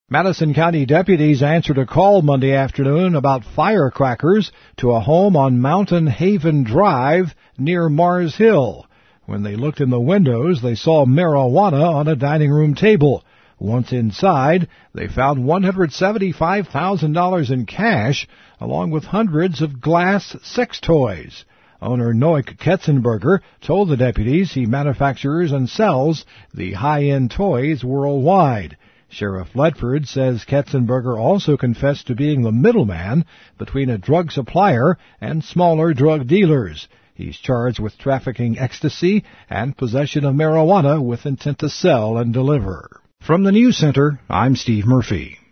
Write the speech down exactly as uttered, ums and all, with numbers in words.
Madison County deputies answered a call Monday afternoon about firecrackers to a home on Mountain Haven Drive near Mars Hill. When they looked in the windows, they saw marijuana on a dining room table. Once inside, they found one hundred seventy-five thousand dollars in cash, along with hundreds of glass sex toys. Owner Noik Ketzenberger told the deputies he manufactures and sells the high-end toys worldwide. Sheriff Ledford says Ketzenberger also confessed to being the middleman between a drug supplier and smaller drug dealers. He's charged with trafficking ecstasy and possession of marijuana with intent to sell and deliver. From the News Center, I'm Steve Murphy.